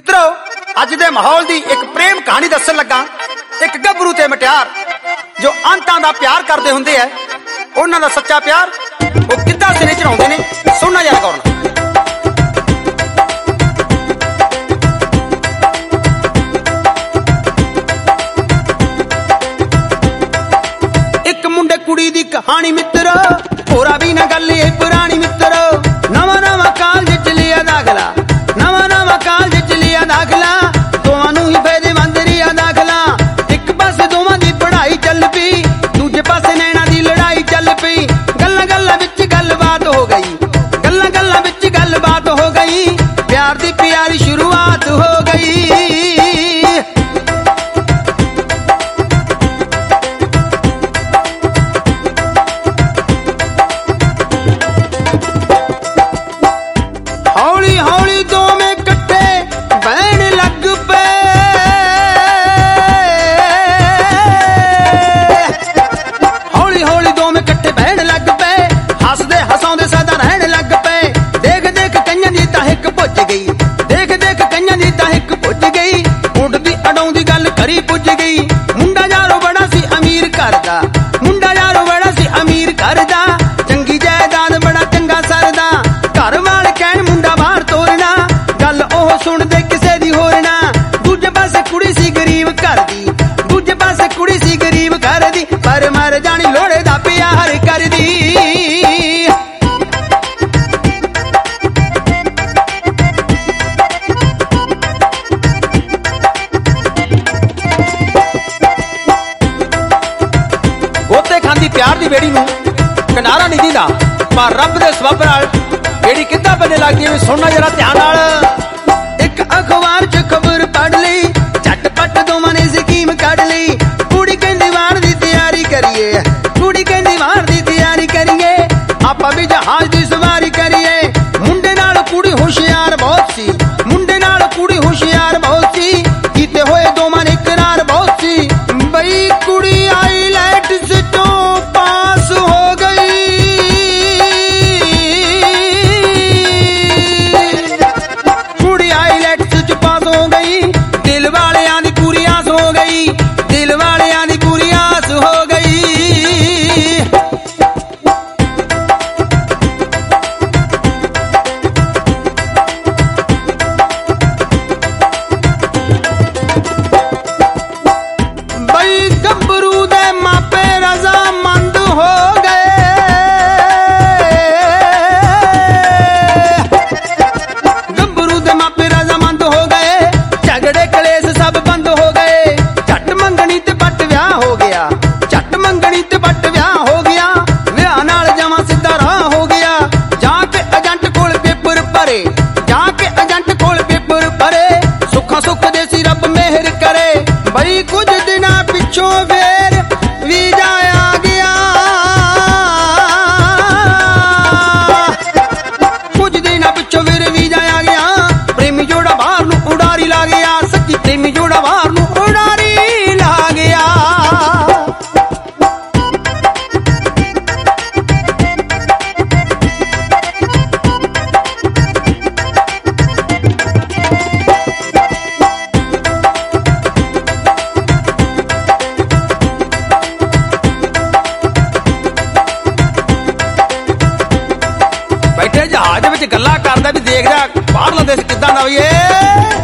मित्रों अज दे माहौल दी एक प्रेम कहानी दसन लगा। एक गभरू ते मटियार जो अंतां दा प्यार करदे हुंदे है, उन्हां दा सच्चा प्यार वो किद्दां सिरे चढ़ाउंदे ने, सुनना जरा गौर नाल। एक मुंडे कुड़ी दी कहानी मित्रो, होरा भी ना गल ए पुरानी मित्रो। नवा नवा कॉलेज च लिया दाखला, नवा नवा कॉलेज च लिया दाखला, दोवां नूं ही फायदेमंद रिया दाखला। एक पासे दोवां दी पढ़ाई चल पई, दूजे पासे नैना दी लड़ाई चल पई। गल्लां गल्लां विच गलबात हो गई, गल्लां गल्लां विच गलबात हो गई, प्यार दी प्यारी शुरुआत हो गई। हौली हौली दो में कट्ठे बहन लग पे, हौली हौली दो में कट्ठे बहन लग पे, हसदे हसाउंदे सदा रहन लग पे। देख देख कईयां दी तां हिक भुज गई, देख देख कईयां दी तां हिक भुज गई, उडदी अडाउंदी गल करी पुज गई। मुंडा यारो बड़ा सी अमीर करदा, मुंडा यारो बड़ा सी अमीर करदा, चंगी जायदाद बड़ा चंगा सरदा। घर वाल कहण मुंडा बाहर तोरना, गल ओह सुणदे किसे दी होर ना। दूजे पासे कुड़ी सी गरीब घर दी, दूजे पासे कुड़ी सी गरीब घर दी, पर मर जानी लोड़े दा प्यार करदी। गोते खांदी प्यार दी बेड़ी नूं किनारा नहीं दिंदा, पर रब दे सबब नाल बेड़ी किद्दां बने लगदी है, सुनना जरा ध्यान नाल। एक अखबार च खबर पढ़ लई, झटपट दोवां ने स्कीम कढ लई। कुड़ी कहंदी वार दी तैयारी करिए, कुड़ी कहंदी वार दी तैयारी करिए, आपां भी जहाज दी सवारी करिए। मुंडे नाल कुड़ी होशियार बहुत सी, मुंडे नाल कुड़ी होशियार बहुत सी, कीते होए दोवां ने करार बहुत सी। बई कुड़ी आईलैट्स चों पास हो गई, कुड़ी आईलैट्स च पास हो गई, दिल वालियां दी पूरी आस हो गई, दिल वालियां दी पूरी आस हो गई। बई गंबरू दे मापे रजामंद हो गए, गंबरू दे मापे रजामंद हो गए, झगड़े कलेस सब बंद हो गए। झट मंगनी ते पट विआह हो गया, झट मंगनी ते पट विआह हो गया, विआह नाल जमा सीधा राह हो गया। जाके एजेंट कोल पेपर भरे, जाके एजेंट कोल पेपर भरे, सुखा सुख दे सी रब मेहर करे। बई कुछ दिनां पिछों फेर वीजा आ गया, कुछ दिनां पिछों फिर वीजा आ गया, प्रेमी जोड़ा बाहर नूं उडारी ला गया, सच्ची प्रेमी जोड़ा बाहर नूं उडारी ला गया। बैठे जहाज विच गल्लां करदा भी देखदा बाहरला देश किद्दां दा होई।